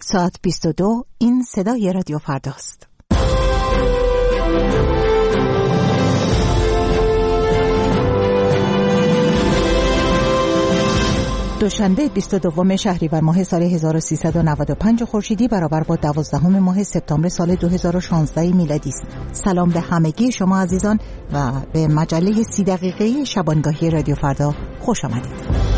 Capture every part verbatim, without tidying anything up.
ساعت بیست و دو این صدای رادیو فرداست. دوشنبه بیست و دوم شهریور ماه سال هزار و سیصد و نود و پنج خورشیدی برابر با دوازدهم ماه سپتامبر سال دو هزار و شانزده میلادی است. سلام به همگی شما عزیزان و به مجله سی دقیقه شبانگاهی رادیو فردا خوش آمدید.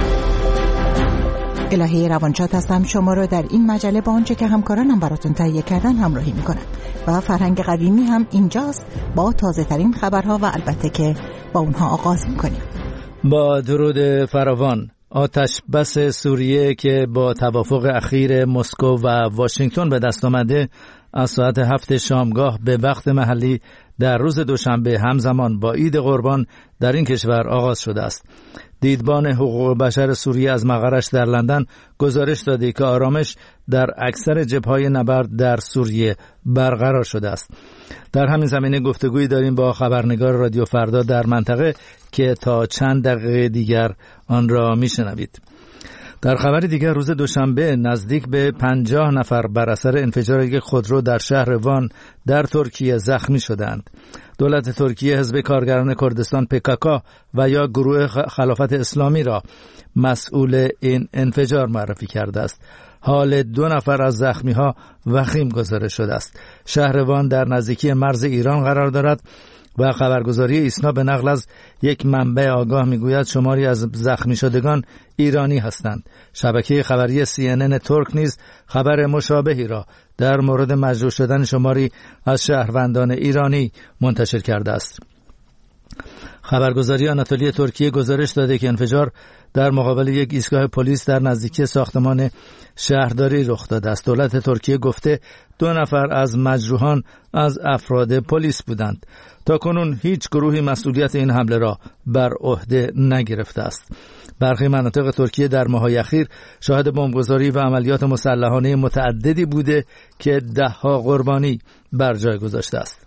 الهی روانشاد هستم، شما را در این مجله با آنچه که همکارانم براتون تهیه کردن همراهی میکنم و فرهنگ قویمی هم اینجاست با تازه ترین خبرها و البته که با اونها آغاز میکنیم. با درود فراوان. آتش بس سوریه که با توافق اخیر مسکو و واشنگتن به دست آمده از ساعت هفت شامگاه به وقت محلی در روز دوشنبه همزمان با عید قربان در این کشور آغاز شده است. دیدبان حقوق بشر سوریه از مقرش در لندن گزارش داده که آرامش در اکثر جبهه‌های نبرد در سوریه برقرار شده است. در همین زمینه گفتگویی داریم با خبرنگار رادیو فردا در منطقه که تا چند دقیقه دیگر آن را میشنوید. در خبر دیگر روز دوشنبه نزدیک به پنجاه نفر بر اثر انفجار یک خودرو در شهر وان در ترکیه زخمی شدند. دولت ترکیه حزب کارگران کردستان پکاکا و یا گروه خلافت اسلامی را مسئول این انفجار معرفی کرده است. حال دو نفر از زخمی‌ها وخیم گزارش شده است. شهر وان در نزدیکی مرز ایران قرار دارد و خبرگزاری ایسنا به نقل از یک منبع آگاه میگوید شماری از زخمی شدگان ایرانی هستند. شبکه خبری سی ان ان ترک نیز خبر مشابهی را در مورد مجروح شدن شماری از شهروندان ایرانی منتشر کرده است. خبرگزاری آناتولی ترکیه گزارش داده که انفجار در مقابل یک ایستگاه پلیس در نزدیکی ساختمان شهرداری رخ داده است. دولت ترکیه گفته دو نفر از مجروحان از افراد پلیس بودند. تاکنون هیچ گروهی مسئولیت این حمله را بر عهده نگرفته است. برخی مناطق ترکیه در ماه‌های اخیر شاهد بمبگذاری و عملیات مسلحانه متعددی بوده که ده‌ها قربانی بر جای گذاشته است.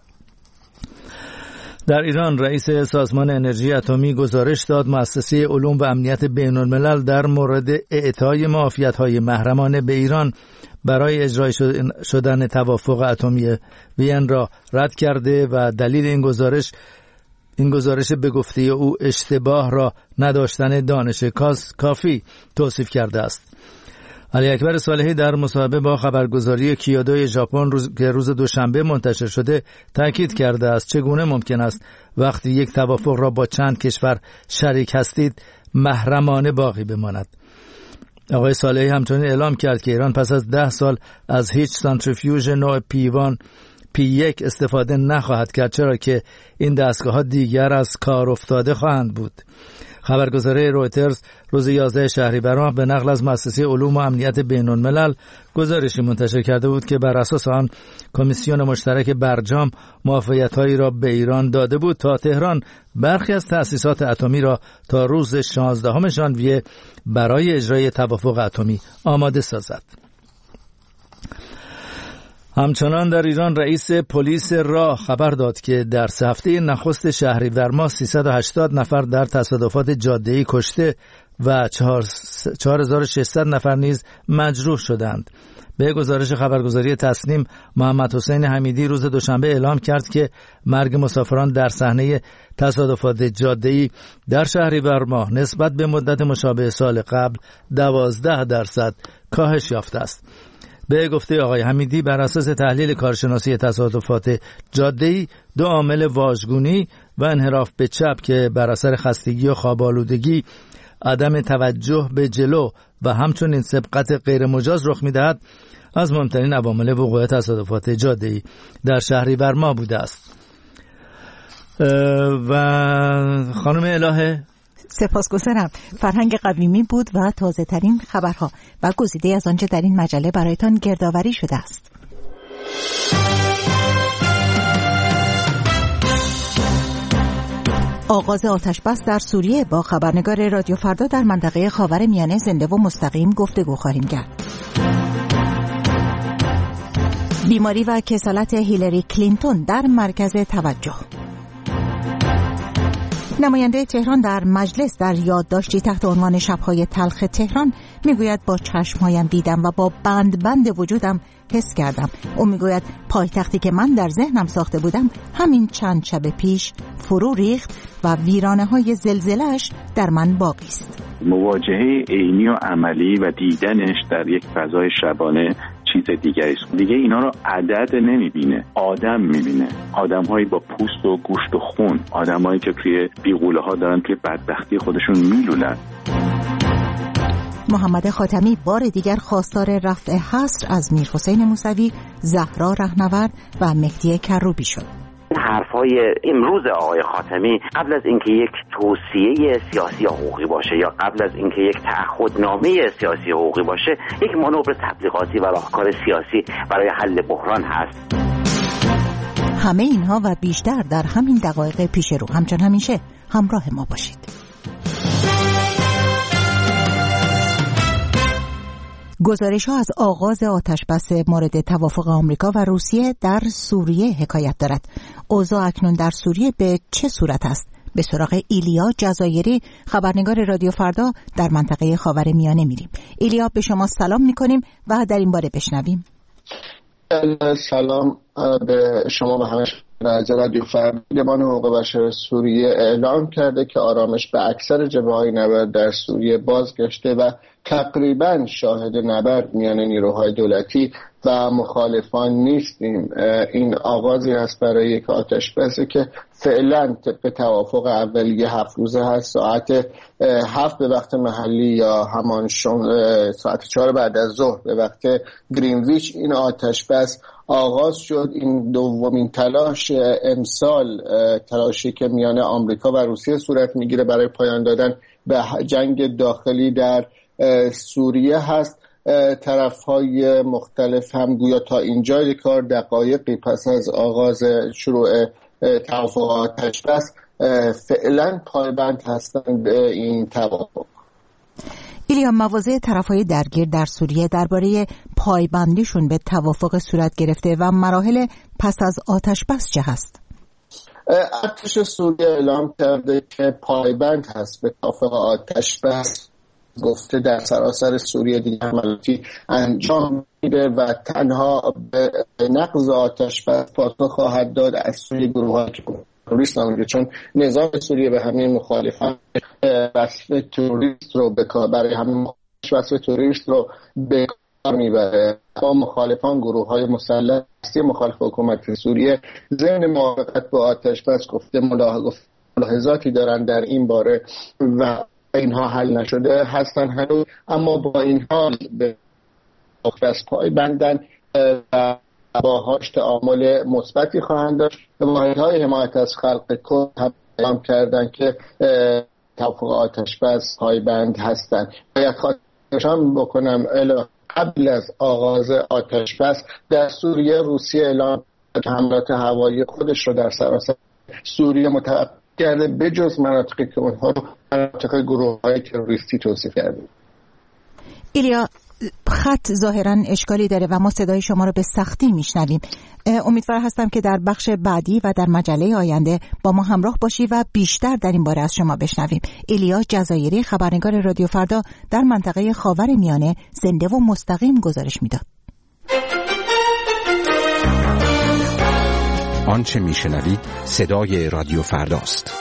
در ایران رئیس سازمان انرژی اتمی گزارش داد مؤسسه علوم و امنیت بین‌الملل در مورد اعطای معافیت‌های محرمانه به ایران برای اجرای شدن توافق اتمی وین را رد کرده و دلیل این گزارش این گزارش به گفته او اشتباه را نداشتن دانش کافی توصیف کرده است. علی اکبر صالحی در مصاحبه با خبرگزاری کیودو ژاپن روز که روز دوشنبه منتشر شده تاکید کرده است چگونه ممکن است وقتی یک توافق را با چند کشور شریک هستید محرمانه باقی بماند. آقای صالحی همچنین اعلام کرد که ایران پس از ده سال از هیچ سانتریفیوژ نوع پی وان پی یک استفاده نخواهد کرد، چرا که این دستگاه‌ها دیگر از کار افتاده خواهند بود. خبرگزاری رویترز روز یازده شهریور ماه به نقل از مؤسسه علوم و امنیت بین‌الملل گزارشی منتشر کرده بود که بر اساس آن کمیسیون مشترک برجام موافقت‌هایی را به ایران داده بود تا تهران برخی از تأسیسات اتمی را تا روز شانزدهم ژانویه برای اجرای توافق اتمی آماده سازد. همچنان در ایران رئیس پلیس راه خبر داد که در سه هفته نخست شهریور ماه سیصد و هشتاد نفر در تصادفات جاده‌ای کشته و چهار هزار و ششصد نفر نیز مجروح شدند. به گزارش خبرگزاری تسنیم محمد حسین حمیدی روز دوشنبه اعلام کرد که مرگ مسافران در صحنه تصادفات جاده‌ای در شهریور ماه نسبت به مدت مشابه سال قبل دوازده درصد کاهش یافته است. به گفته آقای حمیدی بر اساس تحلیل کارشناسی تصادفات جاده‌ای دو عامل واژگونی و انحراف به چپ که بر اثر خستگی و خواب‌آلودگی، عدم توجه به جلو و همچنین سبقت غیر مجاز رخ می‌دهد از مهمترین عوامل وقوع تصادفات جاده‌ای در شهریور ماه بوده است. و خانم الهه سپاسگزارم. فرهنگ قویمی بود و تازه ترین خبرها و گزیده از آنچه در این مجله برایتان گردآوری شده است. آغاز آتش بس در سوریه با خبرنگار رادیو فردا در منطقه خاورمیانه زنده و مستقیم گفتگو خواهیم کرد. بیماری و کسالت هیلاری کلینتون در مرکز توجه. نماینده تهران در مجلس در یادداشتی تحت عنوان شب‌های تلخ تهران میگوید با چشمهایم دیدم و با بند بند وجودم حس کردم. او میگوید پایتختی که من در ذهنم ساخته بودم همین چند شب پیش فرو ریخت و ویرانه‌های زلزله‌اش در من باقی است. مواجهه عینی و عملی و دیدنش در یک فضای شبانه چیز دیگری است. دیگه اینا رو عدد نمیبینه، آدم میبینه. آدم‌هایی با پوست و گوشت و خون، آدم‌هایی که توی بیغوله‌ها دارن توی بدبختی خودشون میلولن. محمد خاتمی بار دیگر خواستار رفع حصر از میرحسین موسوی، زهرا رهنورد و مهدی کروبی شد. حرفای امروز آقای خاتمی قبل از اینکه یک توصیه سیاسی حقوقی باشه یا قبل از اینکه یک تعهدنامه سیاسی حقوقی باشه، یک مانور تبلیغاتی و راهکار سیاسی برای حل بحران هست. همه اینها و بیشتر در همین دقایق پیش رو. همچون همیشه همراه ما باشید. گزارش ها از آغاز آتشبس مورد توافق آمریکا و روسیه در سوریه حکایت دارد. اوضاع اکنون در سوریه به چه صورت است؟ به سراغ ایلیا جزایری، خبرنگار رادیو فردا در منطقه خاورمیانه میریم. ایلیا، به شما سلام میکنیم و در این باره بشنویم. سلام به شما و همه از رادیو فردا. لیبان حقوق بشر سوریه اعلام کرده که آرامش به اکثر جبهه‌های نبرد در سوریه بازگشته و تقریباً شاهد نبرد میان نیروهای دولتی و مخالفان نیستیم. این آغازی است برای یک آتشبسی که فعلا طبق توافق اولیه هفت روزه هست. ساعت هفت به وقت محلی یا همان ساعت چهار بعد از ظهر به وقت گرینویچ این آتشبس آغاز شد. این دومین تلاش امسال، تلاشی که میان آمریکا و روسیه صورت میگیره برای پایان دادن به جنگ داخلی در سوریه هست. طرف‌های مختلف هم گویا تا اینجای کار دقایقی پس از آغاز شروع توافق آتشبس فعلا پایبند هستند به این توافق. ایلیا، مواضع طرف‌های درگیر در سوریه درباره پایبندیشون به توافق صورت گرفته و مراحل پس از آتشبس چه هست؟ ارتش سوریه اعلام کرده که پایبند هست به توافق آتشبس. گفته در سراسر سوریه دیگر عملیاتی انجام میده و تنها به نقض آتشبس پاسخ خواهد داد از سوی گروه‌هایی که تروریست نامیده، چون نظام سوریه به همین مخالفان وصف تروریست رو به کار برای همین وصف تروریست رو به کار میبره. با مخالفان گروه‌های مسلح هستی مخالف حکومت سوریه ضمن موافقت با آتشبس گفته ملاحظاتی دارن در این باره و اینها حل نشده هستن هنوز، اما با این حال به آتشبس پای بندن و با هاش تعامل مثبتی خواهند داشت. واحدهای حمایت از خلق کرد هم اعلام کردن که توافق آتشبس پایبند هستند. باید خاطرشان بکنم قبل از آغاز آتشبس در سوریه روسیه اعلام حملات هوایی خودش رو در سراسر سوریه متوقف کرده به جز مناطقی که اونها رو مناطق گروه‌های تروریستی توصیف کرده. ایلیا، خط ظاهراً اشکالی داره و ما صدای شما رو به سختی میشنویم. امیدوار هستم که در بخش بعدی و در مجله آینده با ما همراه باشی و بیشتر در این باره از شما بشنویم. ایلیا جزایری، خبرنگار رادیو فردا در منطقه خاورمیانه، زنده و مستقیم گزارش میداد. آنچه میشنوید صدای رادیو فرداست.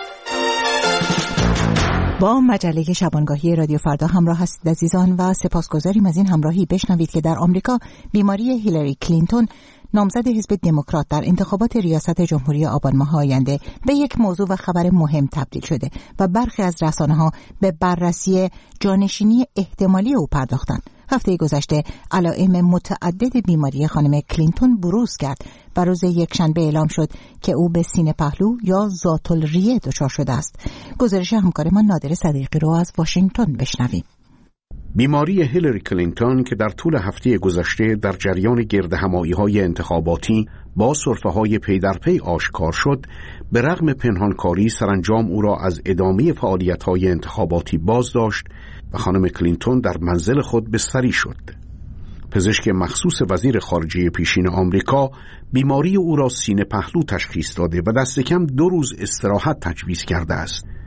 با مجله شبانگاهی رادیو فردا همراه هستید عزیزان و سپاسگزاریم از این همراهی. بشنوید که در آمریکا بیماری هیلاری کلینتون، نامزد حزب دموکرات در انتخابات ریاست جمهوری آبان ماه آینده، به یک موضوع و خبر مهم تبدیل شده و برخی از رسانه‌ها به بررسی جانشینی احتمالی او پرداختند. هفته گذشته علائم متعدد بیماری خانم کلینتون بروز کرد و روز یکشنبه اعلام شد که او به سینه پهلو یا ذات‌الریه دچار شده است. گزارش همکارمان نادر صدیقی رو از واشنگتن بشنویم. بیماری هیلاری کلینتون که در طول هفته گذشته در جریان گردهمایی‌های انتخاباتی با سرفه‌های پی در پی آشکار شد، به رغم پنهانکاری سرانجام او را از ادامه فعالیت‌های انتخاباتی باز داشت و خانم کلینتون در منزل خود بستری شد. پزشک مخصوص وزیر خارجه پیشین آمریکا بیماری او را سینه پهلو تشخیص داده و دست کم دو روز استراحت تجویز کرده است.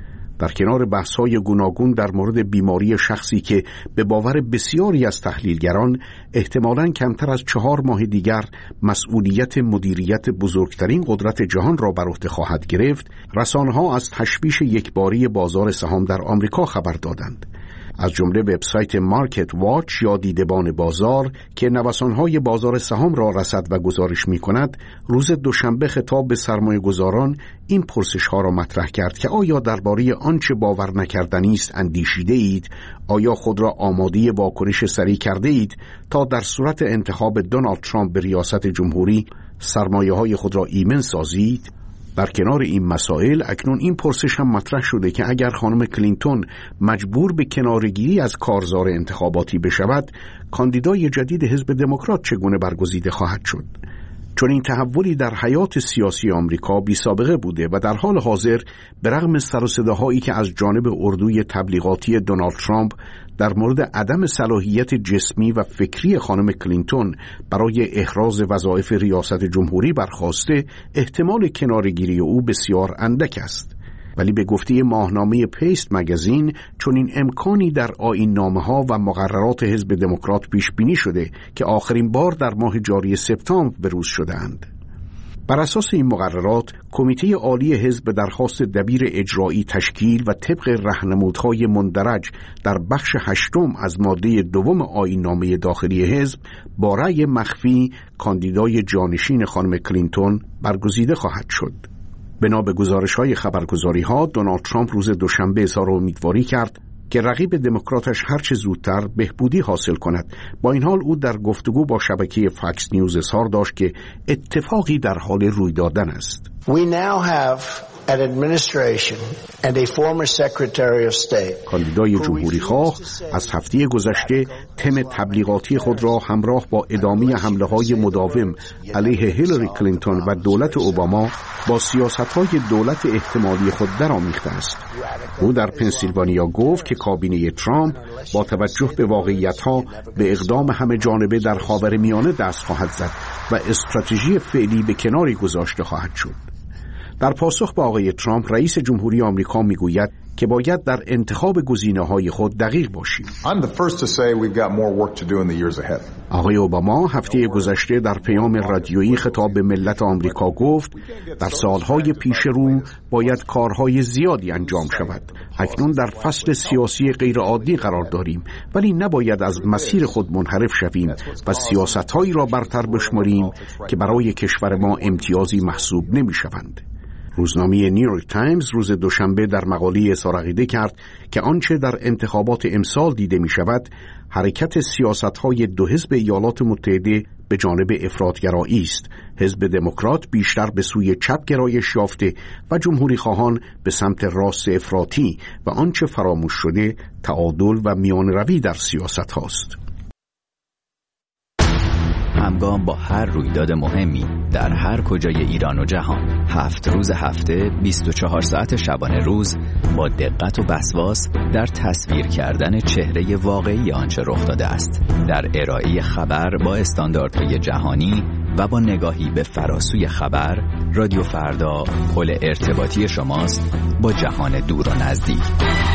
در کنار بحث‌های گوناگون در مورد بیماری شخصی که به باور بسیاری از تحلیلگران احتمالاً کمتر از چهار ماه دیگر مسئولیت مدیریت بزرگترین قدرت جهان را بر عهده خواهد گرفت، رسانه‌ها از تشویش یکباری بازار سهام در آمریکا خبر دادند. از جمله وبسایت مارکت واچ یا دیدبان بازار که نوسان‌های بازار سهام را رصد و گزارش می‌کند، روز دوشنبه خطاب به سرمایه‌گذاران این پرسش‌ها را مطرح کرد که آیا درباره آنچه باور نکردنی است اندیشیده اید؟ آیا خود را آماده واکنش سریع کرده اید تا در صورت انتخاب دونالد ترامپ به ریاست جمهوری سرمایه‌های خود را ایمن سازید؟ در کنار این مسائل اکنون این پرسش هم مطرح شده که اگر خانم کلینتون مجبور به کناره‌گیری از کارزار انتخاباتی بشود، کاندیدای جدید حزب دموکرات چگونه برگزیده خواهد شد؟ چون این تحولی در حیات سیاسی آمریکا بی سابقه بوده و در حال حاضر به رغم سر و صداهایی که از جانب اردوی تبلیغاتی دونالد ترامپ در مورد عدم صلاحیت جسمی و فکری خانم کلینتون برای احراز وظایف ریاست جمهوری برخاسته، احتمال کناره‌گیری او بسیار اندک است. ولی به گفته ماهنامه پیست مگزین چون این امکانی در آیین‌نامه‌ها و مقررات حزب دموکرات پیش بینی شده که آخرین بار در ماه جاری سپتامبر بروز شده‌اند. بر اساس این مقررات، کمیته عالی حزب به درخواست دبیر اجرایی تشکیل و طبق راهنمودهای مندرج در بخش هشتم از ماده دوم آیین‌نامه داخلی حزب با رأی مخفی کاندیدای جانشین خانم کلینتون برگزیده خواهد شد. بنا به گزارش‌های خبرگزاری‌ها، دونالد ترامپ روز دوشنبه اظهار امیدواری کرد که رقیب دموکراتش هرچه زودتر بهبودی حاصل کند. با این حال او در گفتگو با شبکه فاکس نیوز اظهار داشت که اتفاقی در حال روی دادن است. We now have an administration and a former secretary of state. کاندیدای جمهوری خواه از هفته گذشته تم تبلیغاتی خود را همراه با ادامه حمله‌های مداوم علیه هیلاری کلینتون و دولت اوباما با سیاست‌های دولت احتمالی خود درآمیخته است. او در پنسیلوانیا گفت که کابینه ترامپ با توجه به واقعیت‌ها به اقدام همه جانبه در خاورمیانه دست خواهد زد و استراتژی فعلی به کناری گذاشته خواهد شد. در پاسخ به آقای ترامپ، رئیس جمهوری آمریکا میگوید که باید در انتخاب گزینه‌های خود دقیق باشیم. آقای اوباما هفته گذشته در پیام رادیویی خطاب به ملت آمریکا گفت در سالهای پیش رو باید کارهای زیادی انجام شود. اکنون در فصل سیاسی غیرعادی قرار داریم، ولی نباید از مسیر خود منحرف شویم و سیاست‌هایی را برتر بشماریم که برای کشور ما امتیازی محسوب نمی‌شوند. روزنامه نیویورک تایمز روز دوشنبه در مقاله اظهار عقیده کرد که آنچه در انتخابات امسال دیده می شود حرکت سیاست‌های دو حزب ایالات متحده به جانب افراط‌گرایی است. حزب دموکرات بیشتر به سوی چپ گرایش یافته و جمهوری خواهان به سمت راست افراطی و آنچه فراموش شده تعادل و میانروی در سیاست هاست. همگام با هر رویداد مهمی در هر کجای ایران و جهان، هفت روز هفته، بیست و چهار ساعت شبانه روز، با دقت و وسواس در تصویر کردن چهره واقعی آنچه رخ داده است، در ارائه خبر با استانداردهای جهانی و با نگاهی به فراسوی خبر، رادیو فردا پل ارتباطی شماست با جهان دور و نزدیک.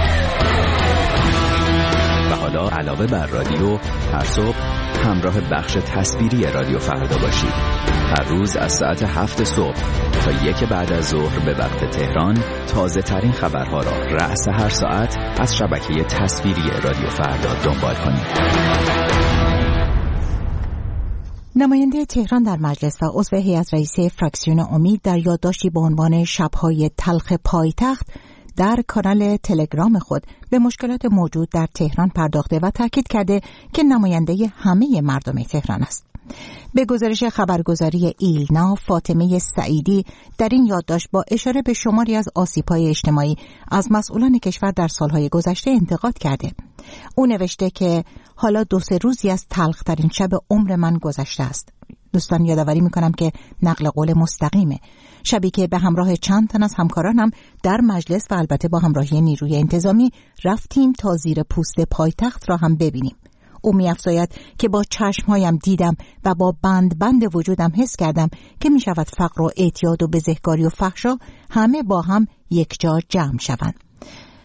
و حالا علاوه بر رادیو، هر صبح همراه بخش تصویری رادیو فردا باشید. هر روز از ساعت هفت صبح تا یک بعد از ظهر به وقت تهران تازه ترین خبرها را رأس هر ساعت از شبکه تصویری رادیو فردا دنبال کنید. نماینده تهران در مجلس و عضو هیئت رئیسه فراکسیون امید در یادداشتی با عنوان شب‌های تلخ پایتخت در کانال تلگرام خود به مشکلات موجود در تهران پرداخته و تاکید کرده که نماینده همه مردم تهران است. به گزارش خبرگزاری ایلنا، فاطمه سعیدی در این یادداشت با اشاره به شماری از آسیب‌های اجتماعی از مسئولان کشور در سالهای گذشته انتقاد کرده. او نوشته که حالا دو سه روزی از تلخ‌ترین شب عمر من گذشته است. دوستان یادآوری می‌کنم که نقل قول مستقیمه. شبی که به همراه چند تن از همکارانم در مجلس و البته با همراهی نیروی انتظامی رفتیم تا زیر پوست پایتخت را هم ببینیم. او می‌افزاید که با چشمهایم دیدم و با بند بند وجودم حس کردم که می‌شود فقر و اعتیاد و بزهکاری و فحشا همه با هم یک جا جمع شوند.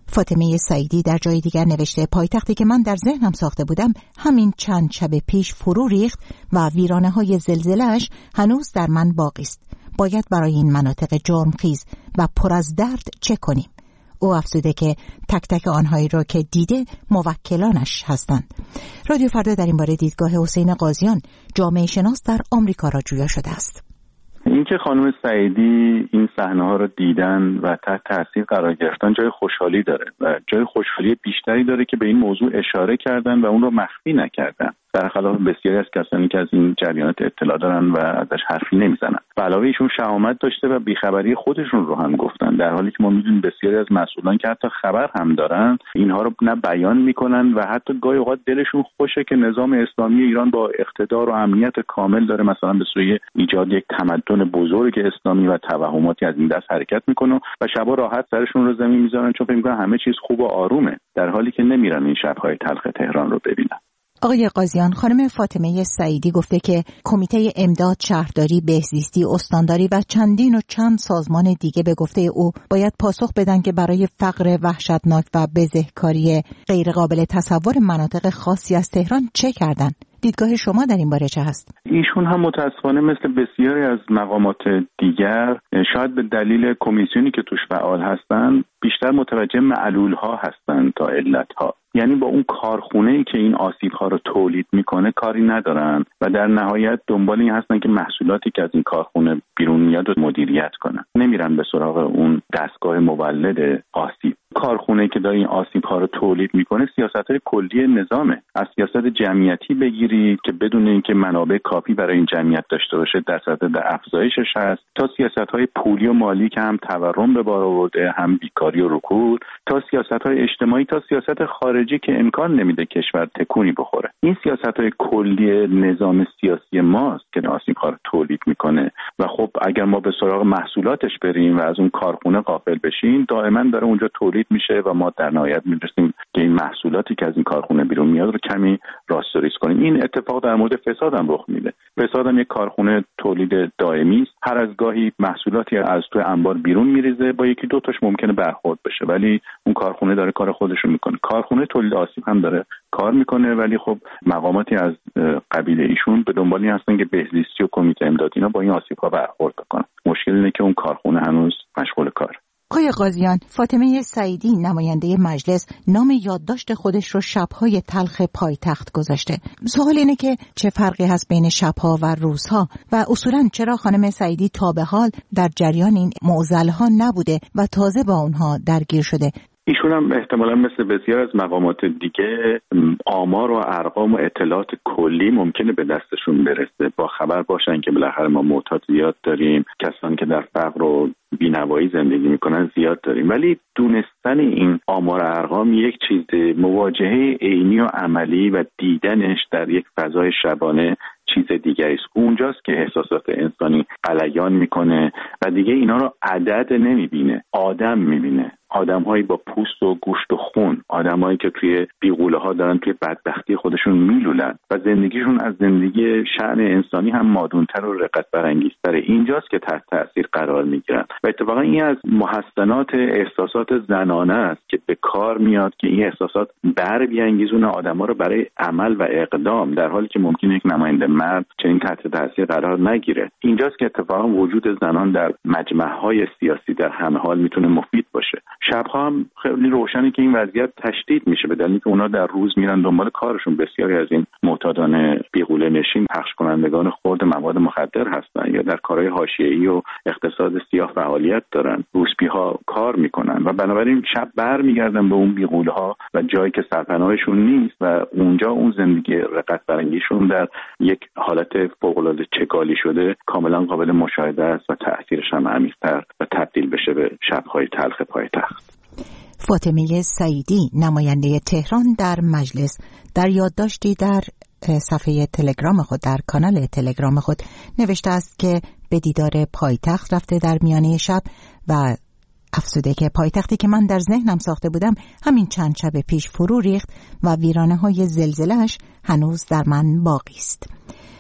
فاطمه سعیدی در جای دیگر نوشته پایتختی که من در ذهنم ساخته بودم همین چند شب پیش فرو ریخت و ویرانه های زلزله‌اش هنوز در من باقی است. باید برای این مناطق جرمخیز و پر از درد چه کنیم؟ او افزوده که تک تک آنهایی را که دیده موکلانش هستند. رادیو فردا در این باره دیدگاه حسین قاضیان، جامعه شناس در آمریکا را جویا شده است. اینکه خانم سعیدی این صحنه‌ها رو دیدن و تحت تاثیر قرار گرفتن جای خوشحالی داره و جای خوشحالی بیشتری داره که به این موضوع اشاره کردن و اون رو مخفی نکردن، برخلاف بسیاری از کسانی که از این جریانات اطلاع دارن و ازش حرفی نمیزنن. و علاوه ایشون شهامت داشته و بیخبری خودشون رو هم گفتن، در حالی که ما میدونیم بسیاری از مسئولان که حتی خبر هم دارن اینها رو نه بیان میکنن و حتی گاهی اوقات دلشون خوشه که نظام اسلامی ایران با اقتدار و امنیت کامل داره مثلا به سوی ایجاد یک تمدن بزرگ اسلامی و توهماتی از این دست حرکت میکنه و شبا راحت سرشون رو زمین میذارن چون فکر میکنن همه چیز خوب و آرومه، در حالی که نمیرن این شب‌های تلخ تهران رو ببینن. آقای قاضیان، خانم فاطمه سعیدی گفته که کمیته امداد شهرداری، بهزیستی، استانداری و چندین و چند سازمان دیگه به گفته او باید پاسخ بدن که برای فقر وحشتناک و بزهکاری غیرقابل تصور مناطق خاصی از تهران چه کردن؟ دیدگاه شما در این باره چه هست؟ ایشون هم متاسفانه مثل بسیاری از مقامات دیگر شاید به دلیل کمیسیونی که توش فعال هستن بیشتر متوجه معلول‌ها هستن تا علت‌ها. یعنی با اون کارخونه‌ای که این آسیب‌ها رو تولید میکنه کاری ندارن و در نهایت دنبال این هستن که محصولاتی که از این کارخونه بیرون میاد رو مدیریت کنن، نمیرن به سراغ اون دستگاه مولد آسیب. کارخونه‌ای که داره این آسیب‌ها رو تولید میکنه سیاست‌های کلی نظامه، از سیاست جمعیتی بگیرید که بدون اینکه منابع کافی برای این جمعیت داشته باشه در صدد افزایشش هست، تا سیاست‌های پولی و مالی که هم تورم به بار آورده، هم بیکاری و رکود، تا سیاست‌های اجتماعی، تا سیاست خارجی که امکان نمیده کشور تکونی بخوره. این سیاست‌های کلی نظام سیاسی ماست که آسیب‌ها رو تولید میکنه و خب اگر ما به سراغ محصولاتش بریم و از اون کارخونه غافل بشیم دائما داره اونجا تولید میشه و ما در نهایت میرسیم که این محصولاتی که از این کارخونه بیرون میاد رو کمی راستوریس کنیم. این اتفاق در مورد فساد هم رخ میده. فساد هم یک کارخونه تولید دائمی است، هر از گاهی محصولاتی از توی انبار بیرون میریزه، با یکی دو تاش ممکنه برخورد بشه ولی اون کارخونه داره کار خودش رو میکنه. کارخونه تولید آسیب هم داره کار میکنه ولی خب مقاماتی از قبیل ایشون به دنبال این هستن که بهزیستی و کمیته امداد اینا با این آسیب‌ها برخورد کنن. مشکل اینه که اون کارخونه هنوز مشغول کار. آقای قاضیان، فاطمه سعیدی نماینده مجلس نام یادداشت خودش رو شب‌های تلخ پایتخت گذاشته. سوال اینه که چه فرقی هست بین شب‌ها و روزها و اصولاً چرا خانم سعیدی تا به حال در جریان این معضل‌ها نبوده و تازه با اونها درگیر شده؟ ایشون هم احتمالاً مثل بسیار از مقامات دیگه آمار و ارقام و اطلاعات کلی ممکنه به دستشون برسه، با خبر باشن که بالاخره ما معتاد زیاد داریم، کسانی که در فقر و بی‌نوایی زندگی میکنن زیاد داریم، ولی دونستن این آمار و ارقام یک چیز، مواجهه عینی و عملی و دیدنش در یک فضای شبانه چیز دیگری است. اونجاست که احساسات انسانی غلیان میکنه و دیگه اینا رو عدد نمیبینه، آدم میبینه. آدم‌هایی با پوست و گوشت و خون، آدم‌هایی که توی بیغوله ها دارن توی بدبختی خودشون میلولن و زندگیشون از زندگی شأن انسانی هم مادونتر و رقت برانگیزتر. اینجاست که تحت تاثیر قرار میگیرن و اتفاقا این از محسنات احساسات زنانه است که به کار میاد که این احساسات بر بیانگیزونه آدم‌ها رو برای عمل و اقدام، در حالی که ممکنه یک نماینده مرد چنین تحت تاثیر قرار نگیره. اینجاست که اتفاقا وجود زنان در مجمع‌های سیاسی در همه حال میتونه مفید باشه. شب‌ها هم خیلی روشنه که این وضعیت تشدید میشه به دلیلی که اونا در روز میرن دنبال کارشون. بسیاری از این معتادان بیغوله نشین پخش کنندگان خرد مواد مخدر هستن یا در کارهای حاشیه‌ای و اقتصاد سیاه فعالیت دارن، روسپی‌ها کار میکنن و بنابراین شب برمیگردن به اون بیغوله‌ها و جایی که سرپناهشون نیست و اونجا اون زندگی رقت برانگیزشون در یک حالت فوق‌العاده چگالی شده کاملا قابل مشاهده است و تأثیرش هم عمیق‌تر و تبدیل بشه به شب‌های تلخ پایتخت. فاطمه سعیدی نماینده تهران در مجلس در یادداشتی در صفحه تلگرام خود، در کانال تلگرام خود نوشته است که به دیدار پایتخت رفته در میانه شب و افزوده که پایتختی که من در ذهنم ساخته بودم همین چند شب پیش فرو ریخت و ویرانه های زلزله‌اش هنوز در من باقی است.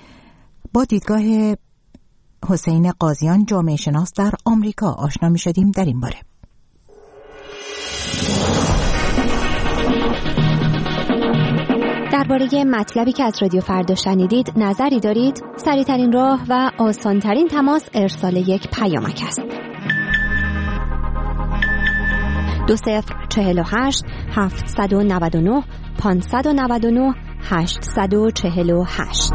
با دیدگاه حسین قاضیان، جامعه شناس در آمریکا، آشنا می شدیم در این باره. درباره مطلبی که از رادیو فردا شنیدید نظری دارید؟ سریع‌ترین راه و آسان‌ترین تماس ارسال یک پیامک است. دو صفر چهل و هشت هفتصد و نود و نه پانصد و نود و نه هشتصد و چهل و هشت.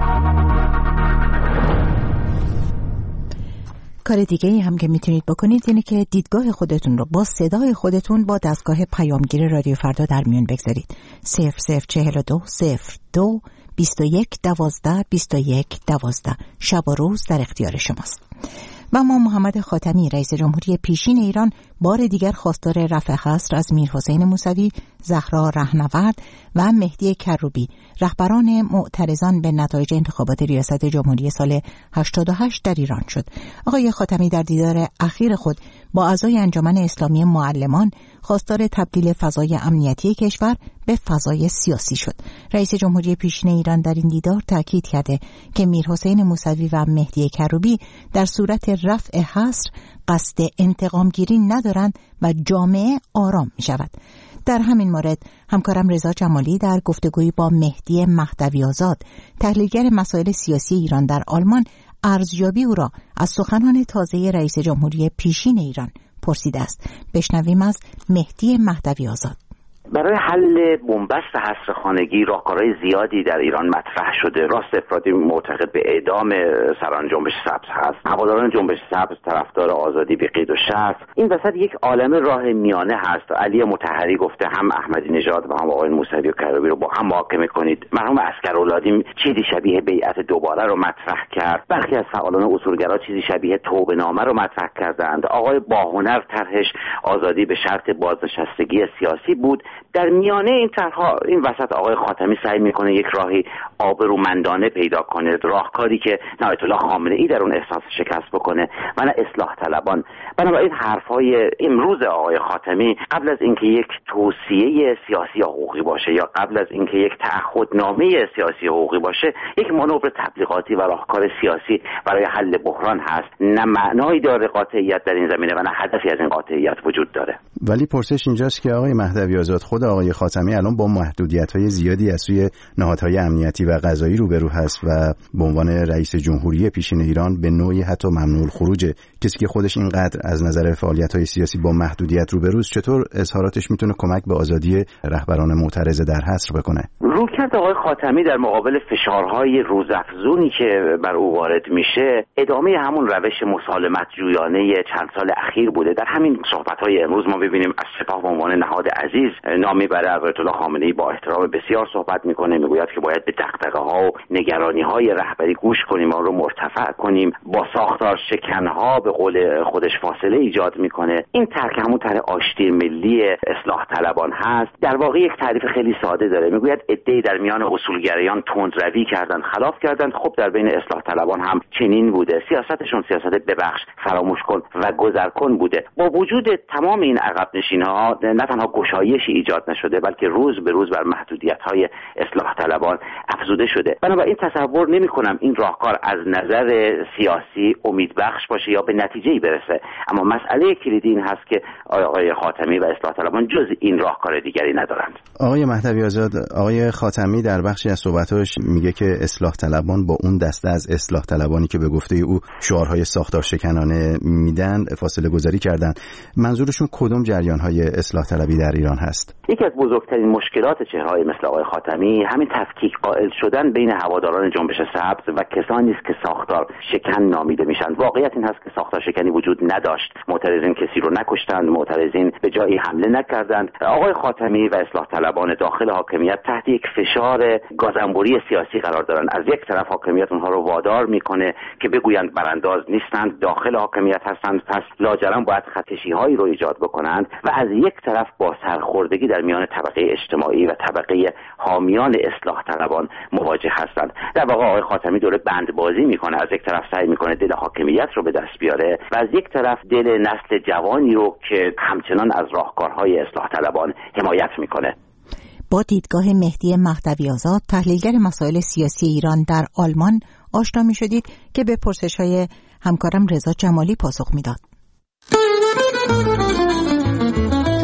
کار دیگه هم که میتونید بکنید اینه که دیدگاه خودتون رو با صدای خودتون با دستگاه پیامگیر رادیو فردا در میون بگذارید. صفر صفر چهل و دو صفر دو بیست و یک دوازده بیست و یک دوازده. شب و روز در اختیار شماست. و ما محمد خاتمی رئیس جمهوری پیشین ایران بار دیگر خواستار رفع حصر از میرحسین موسوی، زهرا رهنورد و مهدی کروبی رهبران معترضان به نتایج انتخابات ریاست جمهوری سال هشتاد و هشت در ایران شد. آقای خاتمی در دیدار اخیر خود با اعضای انجمن اسلامی معلمان خواستار تبدیل فضای امنیتی کشور به فضای سیاسی شد. رئیس جمهوری پیشین ایران در این دیدار تاکید کرده که میرحسین موسوی و مهدی کروبی در صورت رفع حصر قصد انتقام گیری ندارند و جامعه آرام می شود. در همین مورد همکارم رضا جمالی در گفتگویی با مهدی مهدوی آزاد تحلیلگر مسائل سیاسی ایران در آلمان ارزیابی او را از سخنان تازه رئیس جمهوری پیشین ایران پرسیده است. بشنویم از مهدی مهدوی آزاد. برای حل بنبست حصر خانگی راهکارهای زیادی در ایران مطرح شده. راست افراطی معتقد به اعدام سران جنبش سبز هست، هواداران جنبش سبز طرفدار آزادی بی قید و شرط. این وسط یک عالمه راه میانه هست. علی مطهری گفته هم احمدی نژاد و هم آقای موسوی و کروبی رو با هم محاکمه کنید. مرحوم عسکرالعادی چیزی شبیه بیعت دوباره رو مطرح کرد. برخی از فعالان اصولگرا چیزی شبیه توبه نامه رو مطرح کردند. آقای باهنر طرحش آزادی به شرط بازنشستگی سیاسی بود. در میانه این طرح‌ها این وسط آقای خاتمی سعی میکنه یک راهی آبرومندانه پیدا کنه، راهکاری که نه آیت الله خامنه‌ای در اون احساس شکست بکنه و نه اصلاح طلبان. بنابراین حرف‌های امروز آقای خاتمی قبل از اینکه یک توصیه سیاسی یا حقوقی باشه یا قبل از اینکه یک تعهدنامه سیاسی و حقوقی باشه، یک مانور تبلیغاتی و راهکار سیاسی برای حل بحران هست. نه معنایی داره قاطعیت در این زمینه و نه هدفی از این قاطعیت وجود داره. ولی پرسش اینجاست که آقای مهدوی آزاد، خود آقای خاتمی الان با محدودیت‌های زیادی از سوی نهادهای امنیتی و قضایی روبرو هست و به عنوان رئیس جمهوری پیشین ایران به نوعی حتی ممنوع الخروج. کسی که خودش اینقدر از نظر فعالیت‌های سیاسی با محدودیت روبروست، چطور اظهاراتش میتونه کمک به آزادی رهبران معترض در حصر بکنه؟ رویکرد آقای خاتمی در مقابل فشارهای روزافزونی که بر او وارد میشه ادامه همون روش مسالمت جویانه چند سال اخیر بوده. در همین صحبت‌های امروز ما ببینیم از سپاه به عنوان نهاد عزیز نامی برای آیت الله خامنه‌ای با احترام بسیار صحبت میکنه، میگوید که باید به دغدغه‌ها و نگرانی‌های رهبری گوش کنیم، آن رو مرتفع کنیم، با ساختار شکن‌ها به قول خودش فاصله ایجاد میکنه. این ترک همون طرح آشتی ملی اصلاح طلبان هست. در واقع یک تعریف خیلی ساده داره، میگوید عده‌ای در میان اصولگرایان تندروی کردن، خلاف کردن. خب در بین اصلاح طلبان هم چنین بوده. سیاستشون سیاست ببخش، فراموش کن و گذر کن بوده. با وجود تمام این عقب نشینی‌ها نه تنها گشایشی ایجاد نشده، بلکه روز به روز بر محدودیت‌های اصلاح طلبان افزوده شده. بنابراین تصور نمی‌کنم این راهکار از نظر سیاسی امیدبخش باشه یا به نتیجه‌ای برسه. اما مسئله کلیدی این هست که آقای خاتمی و اصلاح طلبان جز این راهکار دیگری ندارند. آقای مهدوی آزاد، آقای خاتمی در بخشی از صحبتاش میگه که اصلاح طلبان با اون دسته از اصلاح طلبانی که به گفته او شعارهای ساختار شکنانه میدن فاصله گذاری کردن. منظورشون کدوم جریان‌های اصلاح طلبی در ایران هست؟ یکی از بزرگترین مشکلات چهره‌های مثل آقای خاتمی همین تفکیک قائل شدن بین هواداران جنبش سبز و کسانی است که ساختار شکن نامیده میشن. واقعیت این هست که ساختار شکنی وجود نداشت. معترضین کسی رو نکشتند، معترضین به جایی حمله نکردند. آقای خاتمی و اصلاح طلبان داخل حاکمیت تحت یک فشار گازانبوری سیاسی قرار دارن. از یک طرف حاکمیت اونها رو وادار میکنه که بگویند برانداز نیستند، داخل حاکمیت هستند، پس لاجرم باید خطکشی‌هایی رو ایجاد بکنند، و از یک طرف با سرخوردگی در میان طبقه اجتماعی و طبقه حامیان اصلاح طلبان مواجه هستند. در واقع آقای خاتمی داره بندبازی میکنه. از یک طرف سعی میکنه دل حاکمیت رو به دست بیاره و از یک طرف دل نسل جوانی رو که همچنان از راهکارهای اصلاح طلبان حمایت میکنه. با دیدگاه مهدی مهدوی آزاد، تحلیلگر مسائل سیاسی ایران در آلمان، آشنا می‌شدید که به پرسش‌های همکارم رضا جمالی پاسخ میداد.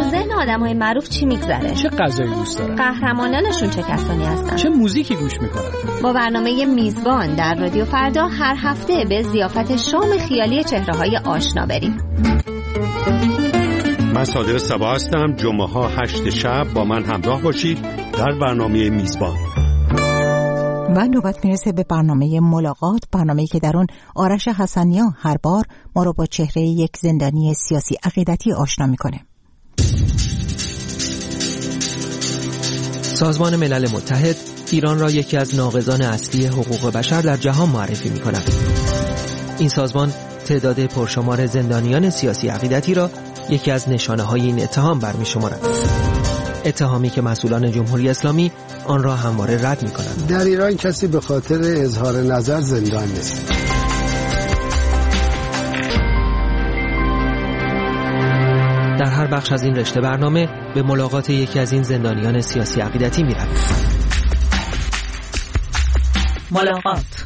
آدم‌های معروف چی میگذره؟ چه غذایی دوست دارن؟ قهرمانانشون چه کسانی هستن؟ چه موزیکی گوش میکنن؟ با برنامه میزبان در رادیو فردا هر هفته به ضیافت شام خیالی چهره‌های آشنا بریم. من صادق صبا هستم. جمعه ها هشت شب با من همراه باشید در برنامه میزبان. و نوبت میرسه به برنامه ملاقات، برنامه‌ای که در اون آرش حسنیان هر بار ما رو با چهره یک زندانی سیاسی عقیدتی آشنا میکنه. سازمان ملل متحد ایران را یکی از ناقضان اصلی حقوق بشر در جهان معرفی می‌کند. این سازمان تعداد پرشمار زندانیان سیاسی عقیدتی را یکی از نشانه‌های این اتهام برمی‌شمارد. اتهامی که مسئولان جمهوری اسلامی آن را همواره رد می‌کنند. در ایران کسی به خاطر اظهار نظر زندان نیست. در هر بخش از این رشته برنامه به ملاقات یکی از این زندانیان سیاسی عقیدتی می‌رویم. ملاقات.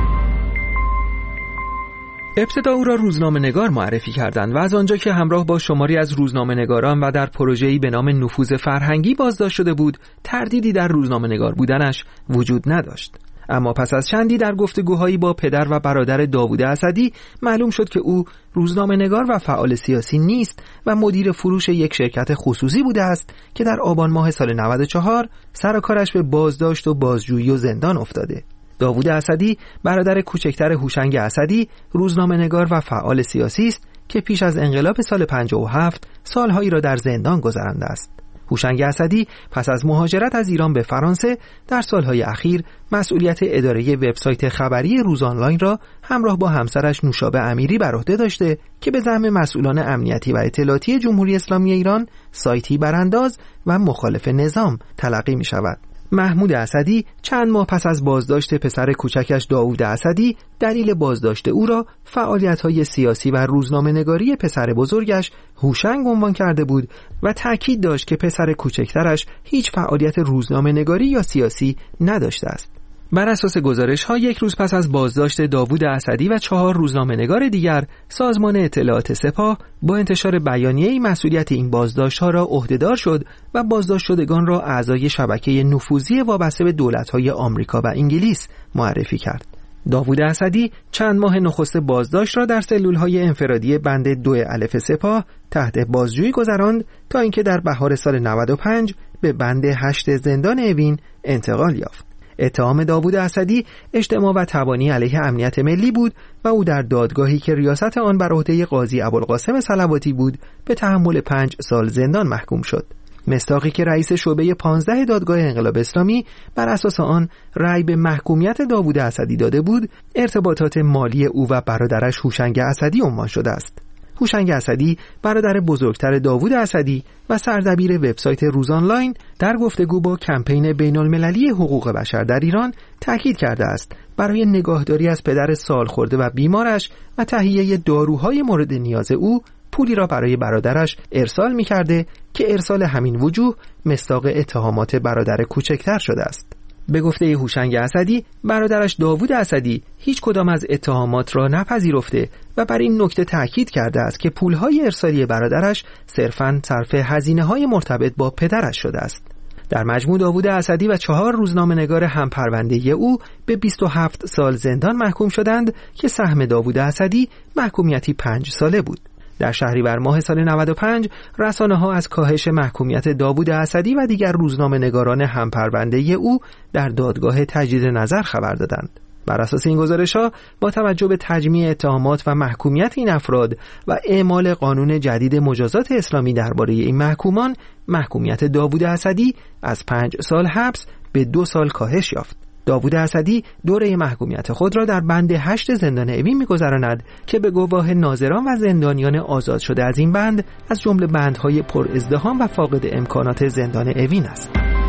ابتدا او را روزنامه‌نگار معرفی کردند و از آنجا که همراه با شماری از روزنامه‌نگاران و در پروژه‌ای به نام نفوذ فرهنگی بازداشت شده بود، تردیدی در روزنامه‌نگار بودنش وجود نداشت. اما پس از چندی در گفتگوهایی با پدر و برادر داوود اسدی معلوم شد که او روزنامه‌نگار و فعال سیاسی نیست و مدیر فروش یک شرکت خصوصی بوده است که در آبان ماه سال نود و چهار سر و کارش به بازداشت و بازجویی و زندان افتاده. داوود اسدی برادر کوچکتر هوشنگ اسدی روزنامه‌نگار و فعال سیاسی است که پیش از انقلاب سال پنجاه و هفت سالهایی را در زندان گذرانده است. هوشنگ اسدی پس از مهاجرت از ایران به فرانسه در سالهای اخیر مسئولیت اداره وبسایت خبری روز آنلاین را همراه با همسرش نوشابه امیری بر عهده داشته که به زعم مسئولان امنیتی و اطلاعاتی جمهوری اسلامی ایران سایتی برانداز و مخالف نظام تلقی می شود. محمود اسدی چند ماه پس از بازداشت پسر کوچکش داوود اسدی دلیل بازداشت او را فعالیت‌های سیاسی و روزنامه‌نگاری پسر بزرگش هوشنگ عنوان کرده بود و تأکید داشت که پسر کوچکترش هیچ فعالیت روزنامه‌نگاری یا سیاسی نداشته است. بر اساس گزارش‌ها یک روز پس از بازداشت داوود اسدی و چهار روزنامه‌نگار دیگر، سازمان اطلاعات سپاه با انتشار بیانیه‌ای مسئولیت این بازداشت‌ها را عهدهدار شد و بازداشت شدگان را اعضای شبکه نفوذی وابسته به دولت‌های آمریکا و انگلیس معرفی کرد. داوود اسدی چند ماه نخست بازداشت را در سلول‌های انفرادی بند دو الف سپاه تحت بازجویی گذراند تا اینکه در بهار سال نود و پنج به بند هشت زندان اوین انتقال یافت. اتهام داوود اسدی اجتماع و تبانی علیه امنیت ملی بود و او در دادگاهی که ریاست آن بر عهده قاضی ابوالقاسم صلواتی بود به تحمل پنج سال زندان محکوم شد. مصداقی که رئیس شعبه پانزده دادگاه انقلاب اسلامی بر اساس آن رأی به محکومیت داوود اسدی داده بود، ارتباطات مالی او و برادرش هوشنگ اسدی عنوان شده است. هوشنگ اسدی برادر بزرگتر داوود اسدی و سردبیر وبسایت روز آنلاین در گفتگو با کمپین بین‌المللی حقوق بشر در ایران تاکید کرده است برای نگاهداری از پدر سالخورده و بیمارش و تهیه داروهای مورد نیاز او پولی را برای برادرش ارسال می‌کرده که ارسال همین وجوه مصداق اتهامات برادر کوچکتر شده است. به گفته هوشنگ اسدی، برادرش داوود اسدی هیچ کدام از اتهامات را نپذیرفته و بر این نکته تاکید کرده است که پولهای ارسالی برادرش صرفاً صرف هزینه‌های مرتبط با پدرش شده است. در مجموع داوود اسدی و چهار روزنامه‌نگار همپرونده او به بیست و هفت سال زندان محکوم شدند که سهم داوود اسدی محکومیتی پنج ساله بود. در شهریور ماه سال نود و پنج رسانه‌ها از کاهش محکومیت داوود اسدی و دیگر روزنامه‌نگاران همپرونده او در دادگاه تجدید نظر خبر دادند. بر اساس این گزارش‌ها با توجه به تجمیع اتهامات و محکومیت این افراد و اعمال قانون جدید مجازات اسلامی درباره این محکومان، محکومیت داوود اسدی از پنج سال حبس به دو سال کاهش یافت. داوود اسدی دوره محکومیت خود را در بند هشت زندان اوین می‌گذراند که به گواه ناظران و زندانیان آزاد شده از این بند از جمله بندهای پر ازدحام و فاقد امکانات زندان اوین است.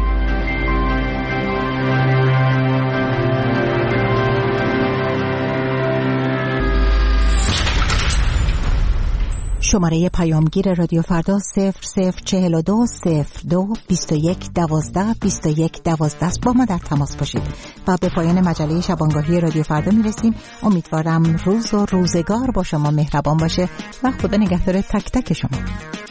شماره پیامگیر رادیو فردا صفر صفر چهل و دو صفر دو بیست و یک دوازده بیست و یک دوازده با ما در تماس باشید. و به پایان مجله شبانگاهی رادیو فردا میرسیم. امیدوارم روز و روزگار با شما مهربان باشه و خدا نگهدار تک تک شما.